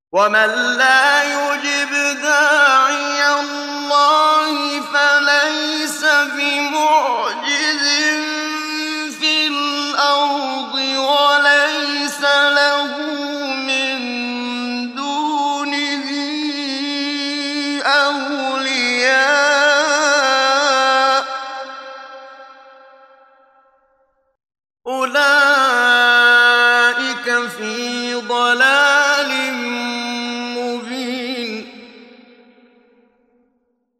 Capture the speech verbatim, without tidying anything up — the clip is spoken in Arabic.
ومن لا يجب داعي الله فليس بمعجز في الأرض وليس له من دونه أولياء أولئك